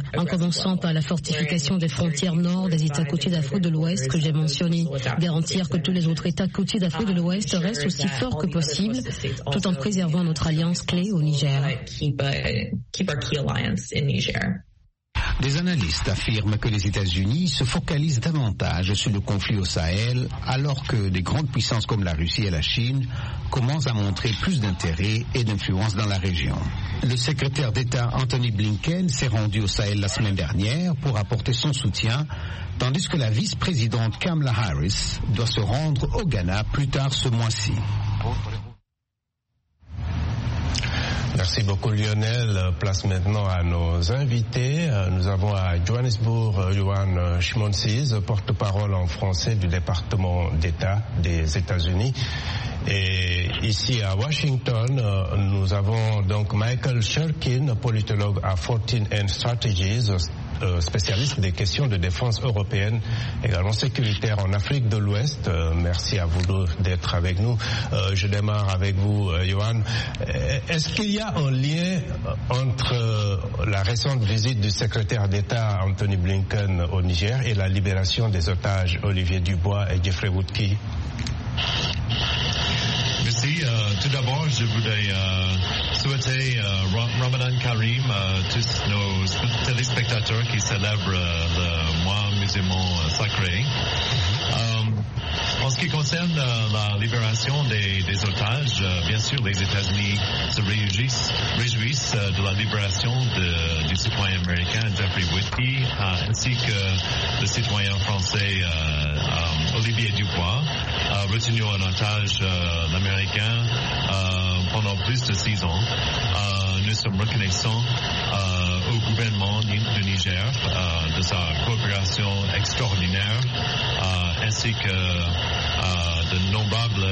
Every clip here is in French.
en commençant par la fortification des frontières nord des États côtiers d'Afrique de l'Ouest que j'ai mentionnés. Garantir que tous les autres États côtiers d'Afrique de l'Ouest restent aussi forts que possible, tout en préservant notre alliance clé au Niger. Des analystes affirment que les États-Unis se focalisent davantage sur le conflit au Sahel, alors que des grandes puissances comme la Russie et la Chine commencent à montrer plus d'intérêt et d'influence dans la région. Le secrétaire d'État Anthony Blinken s'est rendu au Sahel la semaine dernière pour apporter son soutien, tandis que la vice-présidente Kamala Harris doit se rendre au Ghana plus tard ce mois-ci. Merci beaucoup Lionel. Place maintenant à nos invités. Nous avons à Johannesburg Yohan Schmonsiz, porte-parole en français du département d'État des États-Unis. Et ici à Washington, nous avons donc Michael Shurkin, politologue à 14 Strategies, spécialiste des questions de défense européenne, également sécuritaire en Afrique de l'Ouest. Merci à vous deux d'être avec nous. Je démarre avec vous, Yohan. Est-ce qu'il y a un lien entre la récente visite du secrétaire d'État Anthony Blinken au Niger et la libération des otages Olivier Dubois et Jeffrey Woodkey? Merci. Tout d'abord, je voudrais souhaiter Ramadan Karim à tous nos téléspectateurs qui célèbrent le mois musulman sacré. En ce qui concerne la libération des otages, bien sûr, les États-Unis se réjouissent de la libération du citoyen américain Jeffrey Woodkey, ainsi que le citoyen français Olivier Dubois, retenu en otage l'américain pendant plus de 6 ans. Nous sommes reconnaissants au gouvernement du Niger de sa coopération extraordinaire, ainsi que de nombreux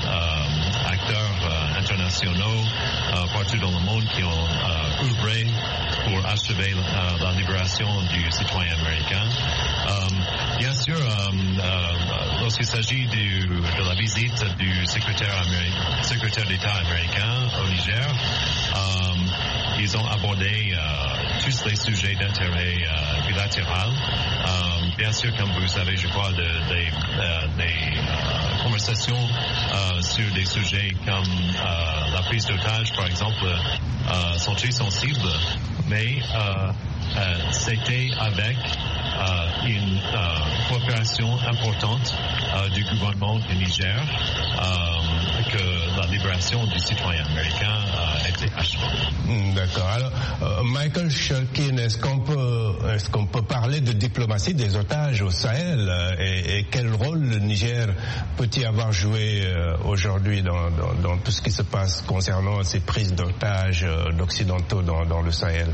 acteurs internationaux partout dans le monde qui ont œuvré pour achever la libération du citoyen américain. Bien sûr, lorsqu'il s'agit de la visite du secrétaire d'État américain au Niger, ils ont abordé tous les sujets d'intérêt bilatéral. Bien sûr, comme vous savez, je crois, des conversations sur des sujets comme la prise d'otage, par exemple, sont très sensibles, mais c'était avec une coopération importante du gouvernement du Niger que la libération du citoyen américain a été achevée. D'accord. Alors, Michael Shurkin, est-ce qu'on peut parler de diplomatie des otages au Sahel et quel rôle le Niger peut-il avoir joué aujourd'hui dans tout ce qui se passe concernant ces prises d'otages d'occidentaux dans le Sahel?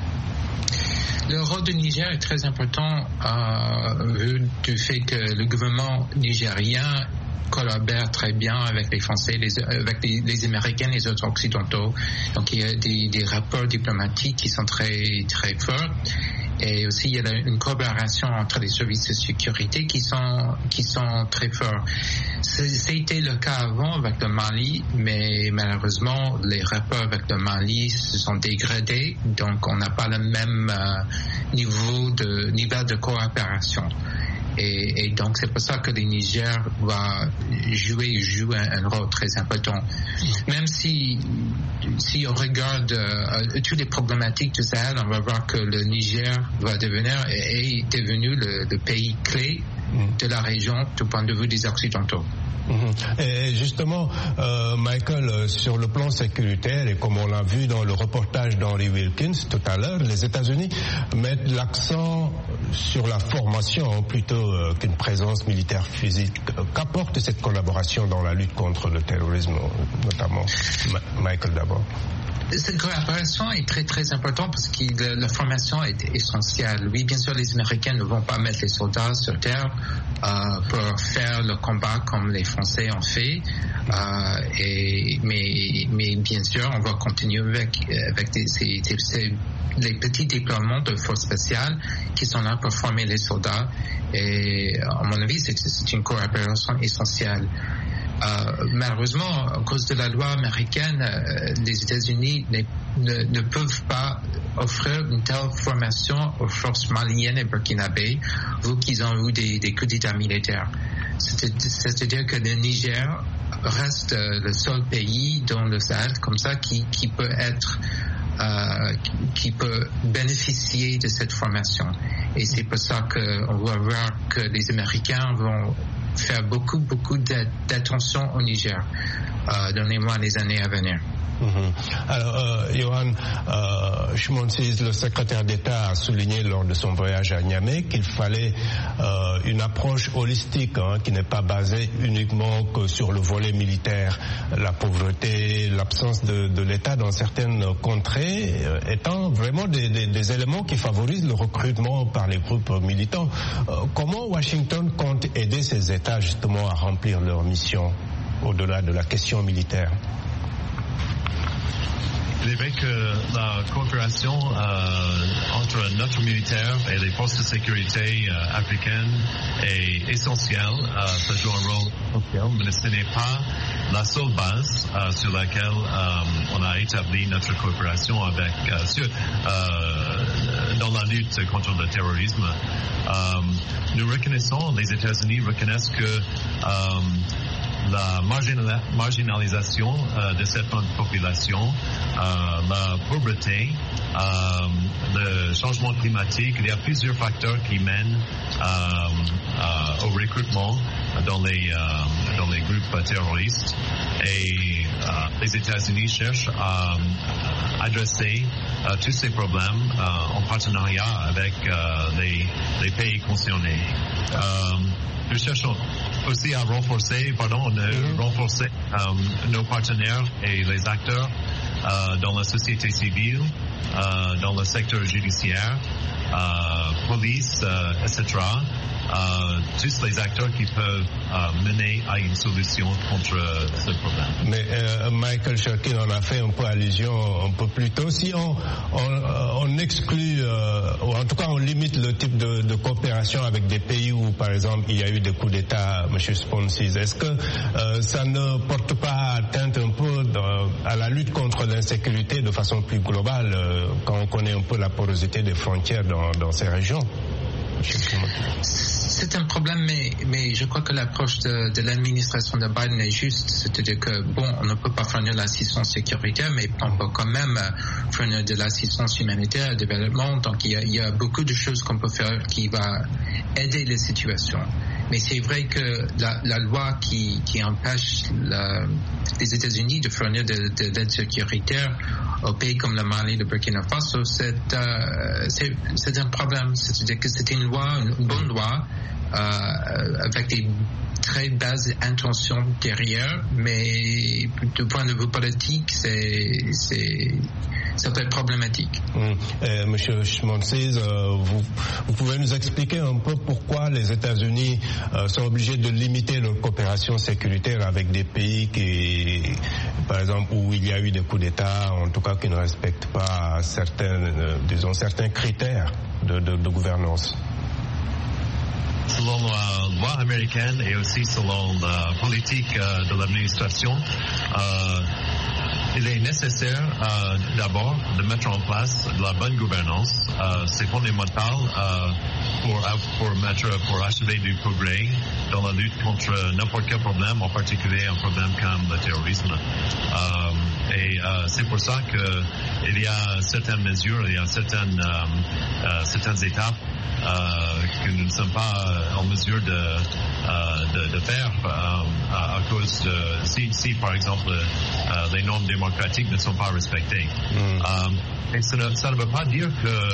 Le rôle du Niger est très important vu du fait que le gouvernement nigérien collabore très bien avec les Français, avec les Américains, les autres Occidentaux. Donc il y a des rapports diplomatiques qui sont très très forts. Et aussi, il y a une collaboration entre les services de sécurité qui sont très forts. C'était le cas avant avec le Mali, mais malheureusement, les rapports avec le Mali se sont dégradés, donc on n'a pas le même niveau de coopération. Et donc c'est pour ça que le Niger joue un rôle très important. Même si on regarde toutes les problématiques du Sahel, on va voir que le Niger est devenu le pays clé de la région du point de vue des Occidentaux. Et justement, Michael, sur le plan sécuritaire, et comme on l'a vu dans le reportage d'Henry Wilkins tout à l'heure, les États-Unis mettent l'accent sur la formation plutôt qu'une présence militaire physique. Qu'apporte cette collaboration dans la lutte contre le terrorisme, notamment? Michael, d'abord. Cette collaboration est très très importante parce que la formation est essentielle. Oui, bien sûr, les Américains ne vont pas mettre les soldats sur terre pour faire le combat comme les Français ont fait. Mais bien sûr, on va continuer avec les petits déploiements de forces spéciales qui sont là pour former les soldats. Et à mon avis, c'est une collaboration essentielle. malheureusement, à cause de la loi américaine, les États-Unis ne peuvent pas offrir une telle formation aux forces maliennes et burkinabées, vu qu'ils ont eu des coups d'État militaires. C'est-à-dire que le Niger reste le seul pays dans le Sahel comme ça qui peut bénéficier de cette formation. Et c'est pour ça qu'on va voir que les Américains vont faire beaucoup d'attention au Niger dans les mois et les années à venir. Alors, Yohann Chmonsis, le secrétaire d'État, a souligné lors de son voyage à Niamey qu'il fallait une approche holistique, qui n'est pas basée uniquement que sur le volet militaire. La pauvreté, l'absence de l'État dans certaines contrées étant vraiment des éléments qui favorisent le recrutement par les groupes militants. Comment Washington compte aider ces États justement à remplir leur mission au-delà de la question militaire? Il est vrai que la coopération entre notre militaire et les forces de sécurité africaines est essentielle. Ça joue un rôle essentiel, mais ce n'est pas la seule base sur laquelle on a établi notre coopération avec dans la lutte contre le terrorisme. Nous reconnaissons, les États-Unis reconnaissent que la marginalisation de cette population, la pauvreté, le changement climatique, il y a plusieurs facteurs qui mènent au recrutement dans les groupes terroristes. Et les États-Unis cherchent à adresser tous ces problèmes en partenariat avec les pays concernés. Nous cherchons aussi à renforcer nos partenaires et les acteurs dans la société civile, dans le secteur judiciaire, police, etc. Tous les acteurs qui peuvent mener à une solution contre ce problème. Mais Michael Shirkin en a fait un peu allusion un peu plus tôt. Si on exclut, ou en tout cas on limite le type de coopération avec des pays où, par exemple, il y a eu des coups d'État, M. Chmonsis, est-ce que ça ne porte pas atteinte un peu à la lutte contre l'insécurité de façon plus globale, quand on connaît un peu la porosité des frontières dans ces régions? C'est un problème, mais je crois que l'approche de l'administration de Biden est juste. C'est-à-dire que, on ne peut pas fournir l'assistance sécuritaire, mais on peut quand même fournir de l'assistance humanitaire, développement. Donc, il y a beaucoup de choses qu'on peut faire qui va aider les situations. Mais c'est vrai que la loi qui empêche les États-Unis de fournir de l'aide sécuritaire aux pays comme le Mali, le Burkina Faso, c'est un problème. C'est-à-dire que c'est une bonne loi, avec des très basses intentions derrière, mais du point de vue politique, ça peut être problématique. Monsieur Chmonsis, vous pouvez nous expliquer un peu pourquoi les États-Unis sont obligés de limiter leur coopération sécuritaire avec des pays qui, par exemple, où il y a eu des coups d'État, en tout cas qui ne respectent pas certains critères de gouvernance? Selon la loi américaine et aussi selon la politique de l'administration, il est nécessaire d'abord de mettre en place de la bonne gouvernance. C'est fondamental pour achever du progrès dans la lutte contre n'importe quel problème, en particulier un problème comme le terrorisme. C'est pour ça qu'il y a certaines mesures, il y a certaines étapes que nous ne sommes pas en mesure de faire à cause de si par exemple les normes démocratiques ne sont pas respectées. Et ça ne veut pas dire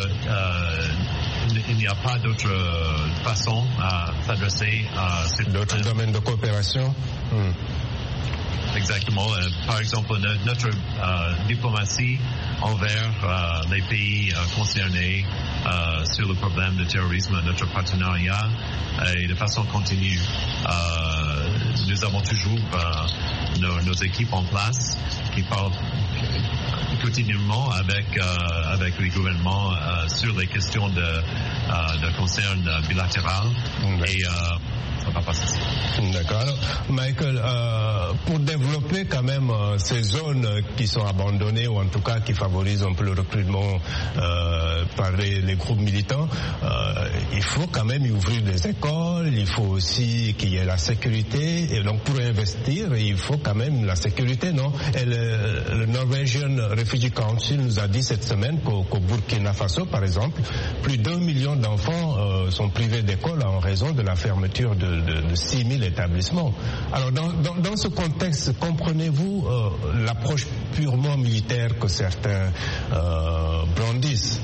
qu'il n'y a pas d'autre façon à s'adresser à d'autres domaines de coopération. Exactement. Par exemple, notre diplomatie envers les pays concernés sur le problème de terrorisme, notre partenariat et de façon continue. Nous avons toujours nos équipes en place qui parlent quotidiennement avec les gouvernements sur les questions de concern bilatéral. Et n'a pas cessé. D'accord. Alors, Michael, pour développer quand même ces zones qui sont abandonnées ou en tout cas qui favorisent un peu le recrutement par les groupes militants, il faut quand même y ouvrir des écoles, il faut aussi qu'il y ait la sécurité, et donc pour investir, il faut quand même la sécurité, non? Et le Norwegian Refugee Council nous a dit cette semaine qu'au Burkina Faso, par exemple, plus d'1 million d'enfants sont privés d'école en raison de la fermeture de 6 000 établissements. Alors dans ce contexte, comprenez-vous l'approche purement militaire que certains brandissent?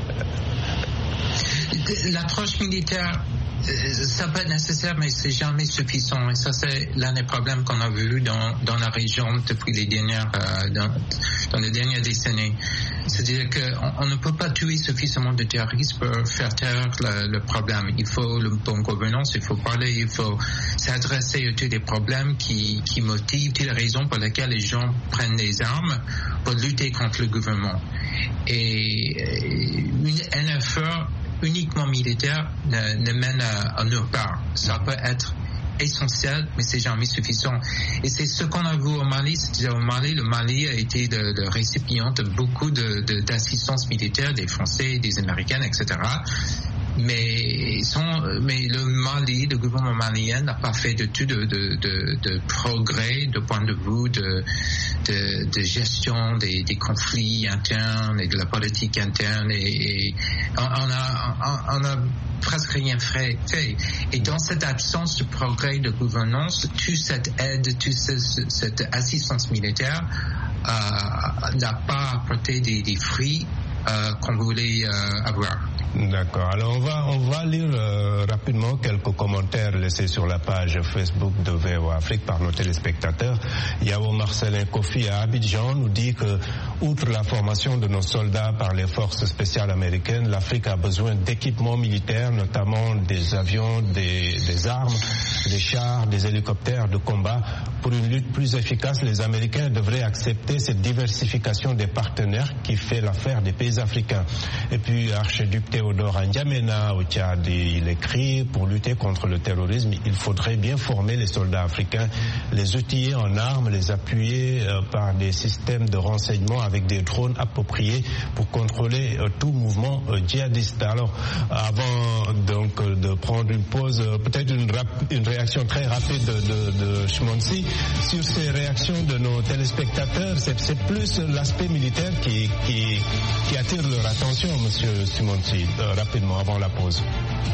L'approche militaire, ça peut être nécessaire, mais c'est jamais suffisant. Et ça, c'est l'un des problèmes qu'on a vu dans la région depuis les dernières décennies. C'est-à-dire qu'on ne peut pas tuer suffisamment de terroristes pour faire taire le problème. Il faut le bon gouvernance, il faut parler, il faut s'adresser à tous les problèmes qui motivent, toutes les raisons pour lesquelles les gens prennent des armes pour lutter contre le gouvernement. Et un effort uniquement militaire ne mène à nulle part. Ça peut être essentiel, mais c'est jamais suffisant. Et c'est ce qu'on a vu au Mali. C'est-à-dire au Mali, le Mali a été le récipient de beaucoup d'assistance militaire des Français, des Américains, etc. Mais le Mali, le gouvernement malien n'a pas fait de tout de progrès de point de vue de gestion des conflits internes et de la politique interne, et on a presque rien fait. Et dans cette absence de progrès de gouvernance, toute cette aide, toute cette assistance militaire n'a pas apporté des fruits qu'on voulait avoir. D'accord. Alors on va lire rapidement quelques commentaires laissés sur la page Facebook de VOA Afrique par nos téléspectateurs. Yao Marcelin Kofi à Abidjan nous dit que, outre la formation de nos soldats par les forces spéciales américaines, l'Afrique a besoin d'équipements militaires, notamment des avions, des armes, des chars, des hélicoptères de combat. Pour une lutte plus efficace, les Américains devraient accepter cette diversification des partenaires qui fait l'affaire des pays africains. Et puis Archiduc Théodore N'Djamena au Tchad, il écrit: pour lutter contre le terrorisme, il faudrait bien former les soldats africains, les outiller en armes, les appuyer par des systèmes de renseignement avec des drones appropriés pour contrôler tout mouvement djihadiste. Alors, avant donc de prendre une pause, peut-être une réaction très rapide de Shmonsi sur ces réactions de nos téléspectateurs. C'est plus l'aspect militaire qui attire leur attention, Monsieur Shmonsi. Rapidement, avant la pause.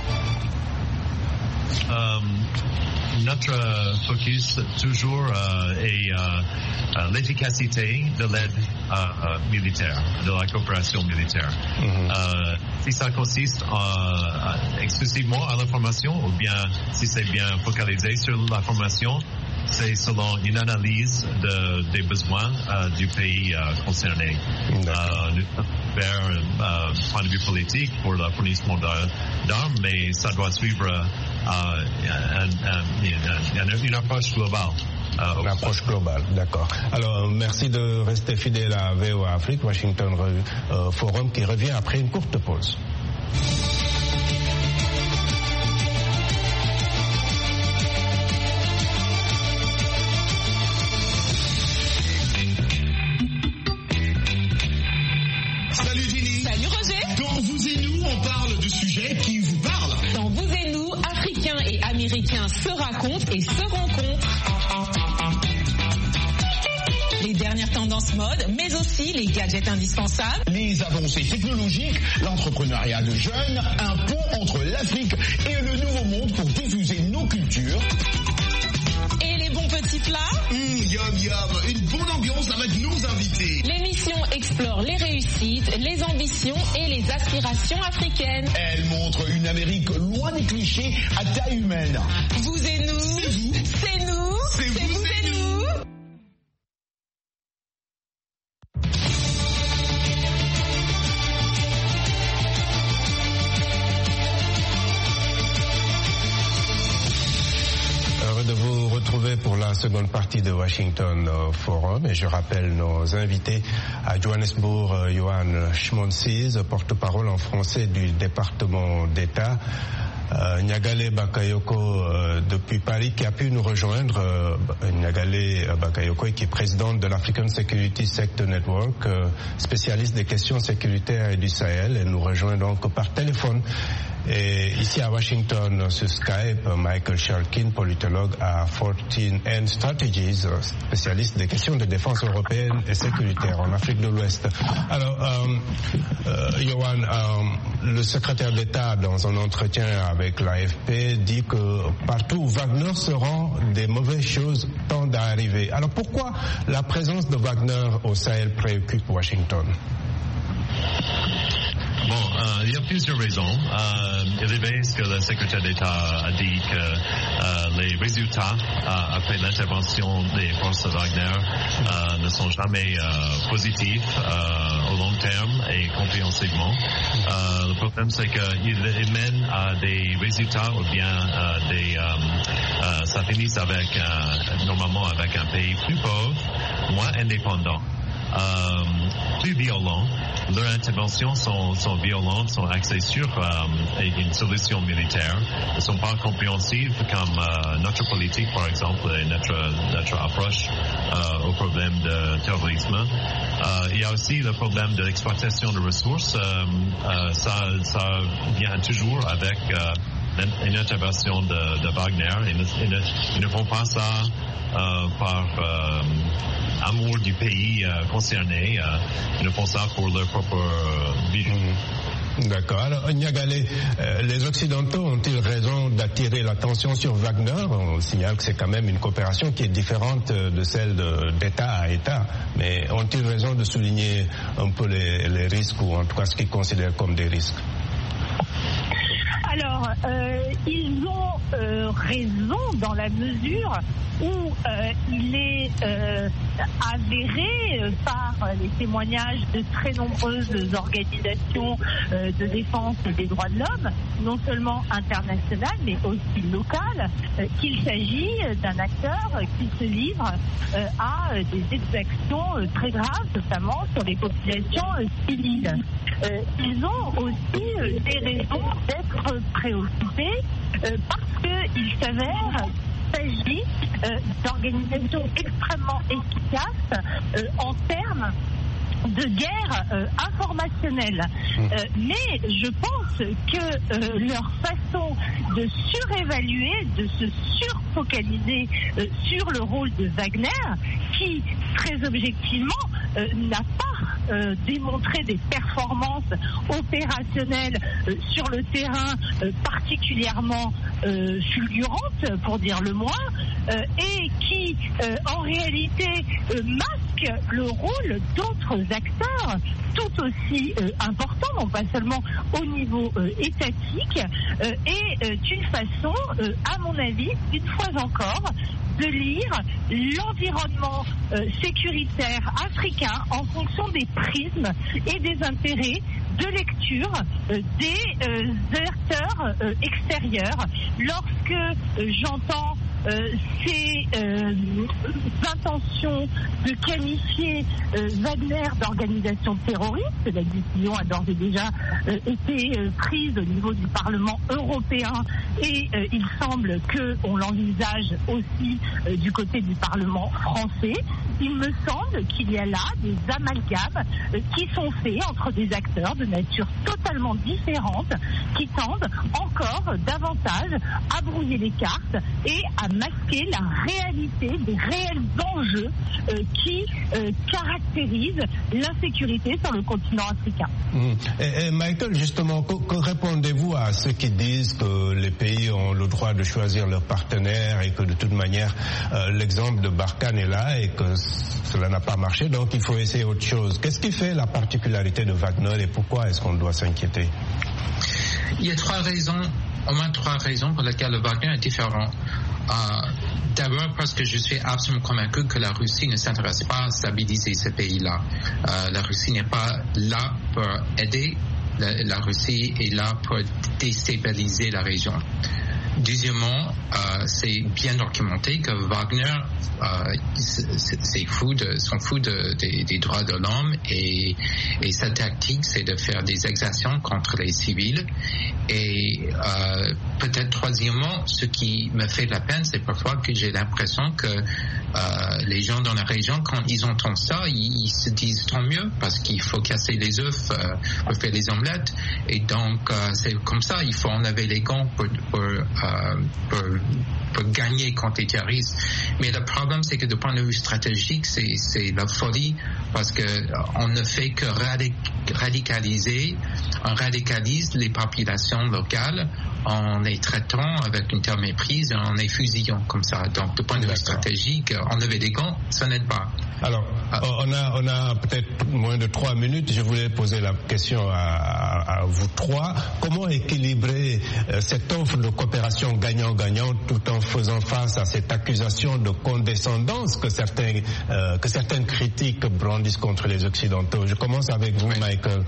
Notre focus toujours est l'efficacité de l'aide militaire, de la coopération militaire. Si ça consiste exclusivement à la formation, ou bien si c'est bien focalisé sur la formation, c'est selon une analyse des besoins du pays concerné. Nous faire un point de vue politique pour le fournissement d'armes, mais ça doit suivre une approche globale. Une approche globale, d'accord. Alors, merci de rester fidèle à VOA Afrique, Washington Forum, qui revient après une courte pause. Américains se racontent et se rencontrent. Les dernières tendances mode, mais aussi les gadgets indispensables. Les avancées technologiques, l'entrepreneuriat de jeunes, un pont entre l'Afrique et le nouveau monde pour diffuser nos cultures. Et les bons petits plats. Yum yum, une bonne ambiance avec nos invités. L'émission explore les réussites, les ambitions et les aspirations africaines. Elle montre une Amérique loin des clichés à taille humaine. Vous et nous, c'est vous, c'est nous, c'est vous et nous. De vous retrouver pour la seconde partie de Washington Forum, et je rappelle nos invités à Johannesburg, Johan Shmonsi, porte-parole en français du département d'État, Niagale Bakayoko depuis Paris qui a pu nous rejoindre. Niagale Bakayoko qui est présidente de l'African Security Sector Network, spécialiste des questions sécuritaires et du Sahel. Elle nous rejoint donc par téléphone. Et ici à Washington, sur Skype, Michael Sharkin, politologue à 14N Strategies, spécialiste des questions de défense européenne et sécuritaire en Afrique de l'Ouest. Alors, Yohann, le secrétaire d'État, dans un entretien avec l'AFP, dit que partout où Wagner se rend, des mauvaises choses tendent à arriver. Alors pourquoi la présence de Wagner au Sahel préoccupe Washington? Bon, il y a plusieurs raisons. Il est vrai que le secrétaire d'État a dit que les résultats après l'intervention des forces de Wagner ne sont jamais positifs au long terme et compréhensiblement. Le problème, c'est qu'ils mènent à des résultats ou bien ça finit normalement avec un pays plus pauvre, moins indépendant. Plus violents. Leurs interventions sont violentes, sont axées sur une solution militaire. Elles ne sont pas compréhensives comme notre politique, par exemple, et notre approche au problème de terrorisme. Il y a aussi le problème de l'exploitation de ressources. Ça vient toujours avec une intervention de Wagner. Ils ne font pas ça par amour du pays concerné. Ils ne font ça pour leur propre vie. D'accord. Alors, Niagale, les Occidentaux ont-ils raison d'attirer l'attention sur Wagner? On signale que c'est quand même une coopération qui est différente de celle d'État à État. Mais ont-ils raison de souligner un peu les risques, ou en tout cas ce qu'ils considèrent comme des risques? Alors, ils ont raison dans la mesure où il est avéré par les témoignages de très nombreuses organisations de défense des droits de l'homme, non seulement internationales mais aussi locales, qu'il s'agit d'un acteur qui se livre à des exactions très graves, notamment sur les populations civiles. Ils ont aussi des raisons d'être préoccupés parce qu'il s'avère qu'il s'agit d'organisations extrêmement efficaces en termes de guerre informationnelle. Mais je pense que leur façon de surévaluer, de se surfocaliser sur le rôle de Wagner, qui très objectivement n'a pas démontré des performances opérationnelles sur le terrain particulièrement fulgurantes, pour dire le moins, et qui en réalité masque le rôle d'autres acteurs tout aussi importants, non pas seulement au niveau étatique, est une façon, à mon avis, une fois encore, de lire l'environnement sécuritaire africain en fonction des prismes et des intérêts de lecture des acteurs extérieurs. Lorsque j'entends ces intentions de qualifier Wagner d'organisation terroriste, la décision a d'ores et déjà été prise au niveau du Parlement européen et il semble qu'on l'envisage aussi du côté du Parlement français. Il me semble qu'il y a là des amalgames qui sont faits entre des acteurs de nature totalement différente qui tendent encore davantage à brouiller les cartes et à masquer la réalité des réels enjeux qui caractérisent l'insécurité sur le continent africain. Et Michael, justement, que répondez-vous à ceux qui disent que les pays ont le droit de choisir leurs partenaires et que de toute manière l'exemple de Barkhane est là et que cela n'a pas marché, donc il faut essayer autre chose? Qu'est-ce qui fait la particularité de Wagner et pourquoi est-ce qu'on doit s'inquiéter? Il y a au moins trois raisons pour lesquelles le Wagner est différent. D'abord parce que je suis absolument convaincu que la Russie ne s'intéresse pas à stabiliser ces pays-là. La Russie n'est pas là pour aider, la Russie est là pour déstabiliser la région. Deuxièmement, c'est bien documenté que Wagner sont fous des droits de l'homme et sa tactique, c'est de faire des exactions contre les civils. Et peut-être troisièmement, ce qui me fait de la peine, c'est parfois que j'ai l'impression que les gens dans la région, quand ils entendent ça, ils se disent tant mieux parce qu'il faut casser les œufs pour faire des omelettes. Et donc, c'est comme ça, il faut enlever les gants pour gagner contre les terroristes. Mais le problème, c'est que du point de vue stratégique, c'est la folie parce qu'on ne fait que radicaliser. On radicalise les populations locales en les traitant avec une telle méprise et en les fusillant comme ça. Donc, du point de vue stratégique, enlever des gants, ça n'aide pas. Alors, on a peut-être moins de 3 minutes. Je voulais poser la question à vous trois. Comment équilibrer cette offre de coopération gagnant-gagnant tout en faisant face à cette accusation de condescendance que certaines critiques brandissent contre les Occidentaux? Je commence avec vous, Michael.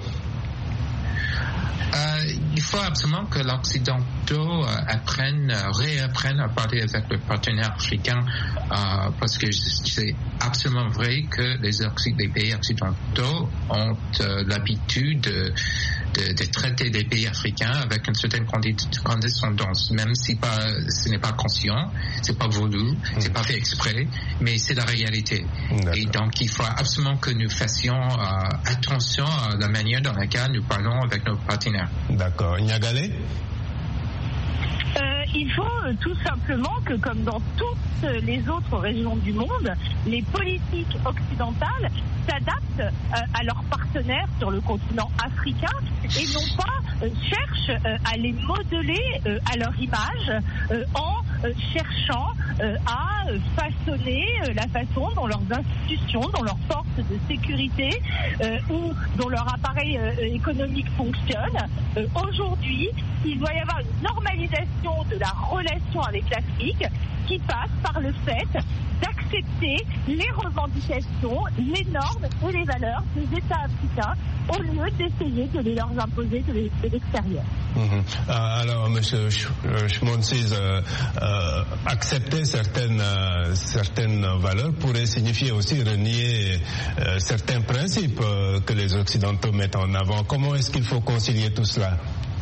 Il faut absolument que l'Occidentaux réapprennent à parler avec leurs partenaires africains parce que c'est absolument vrai que les pays occidentaux ont l'habitude de traiter les pays africains avec une certaine condescendance, même si ce n'est pas conscient, c'est pas voulu, c'est pas fait exprès, mais c'est la réalité. D'accord. Et donc il faut absolument que nous fassions attention à la manière dans laquelle nous parlons avec nos partenaires. D'accord. Niagale? Il faut tout simplement que, comme dans toutes les autres régions du monde, les politiques occidentales s'adaptent à leurs partenaires sur le continent africain et non pas cherchent à les modeler à leur image en cherchant à façonner la façon dont leurs institutions, dont leurs forces de sécurité ou dont leur appareil économique fonctionne. Aujourd'hui, il doit y avoir une normalisation de la relation avec l'Afrique qui passe par le fait d'accepter les revendications, les normes et les valeurs des États africains au lieu d'essayer de les leur imposer de l'extérieur. Alors, M. Schmonsies, accepter certaines valeurs pourrait signifier aussi renier certains principes que les Occidentaux mettent en avant. Comment est-ce qu'il faut concilier tout cela?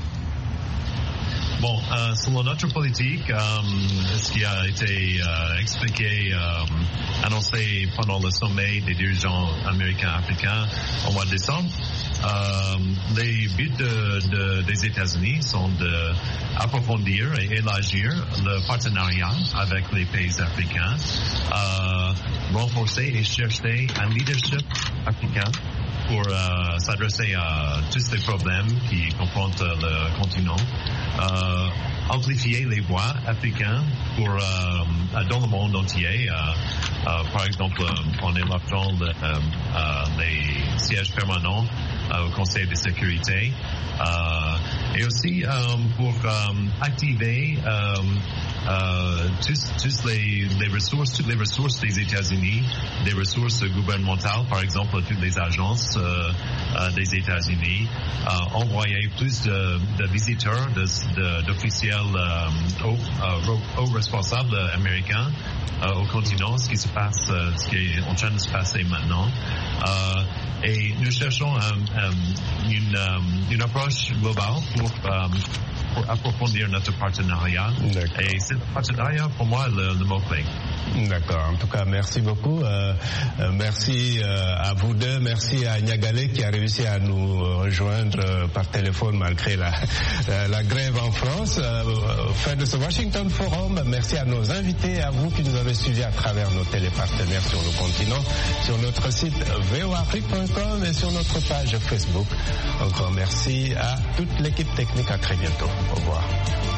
Bon, selon notre politique, ce qui a été expliqué, annoncé pendant le sommet des dirigeants américains-africains au mois de décembre, les buts des États-Unis sont d'approfondir et élargir le partenariat avec les pays africains, renforcer et chercher un leadership africain pour s'adresser à tous les problèmes qui confrontent le continent, amplifier les voix africains dans le monde entier, par exemple en élargissant les sièges permanents au Conseil de sécurité, et aussi pour activer toutes les ressources des États-Unis, des ressources gouvernementales, par exemple toutes les agences des États-Unis, envoyer plus de visiteurs, d'officiels hauts responsables américains au continent, ce qui est en train de se passer maintenant. Et nous cherchons une approche globale pour approfondir notre partenariat. D'accord. Et c'est le partenariat, pour moi, le mot-clé. D'accord. En tout cas, merci beaucoup. Merci à vous deux. Merci à Niagale qui a réussi à nous rejoindre par téléphone malgré la grève en France. Fin de ce Washington Forum. Merci à nos invités et à vous qui nous avez suivis à travers nos télépartenaires sur le continent, sur notre site voafrique.com et sur notre page Facebook. Encore merci à toute l'équipe technique. À très bientôt. Au revoir.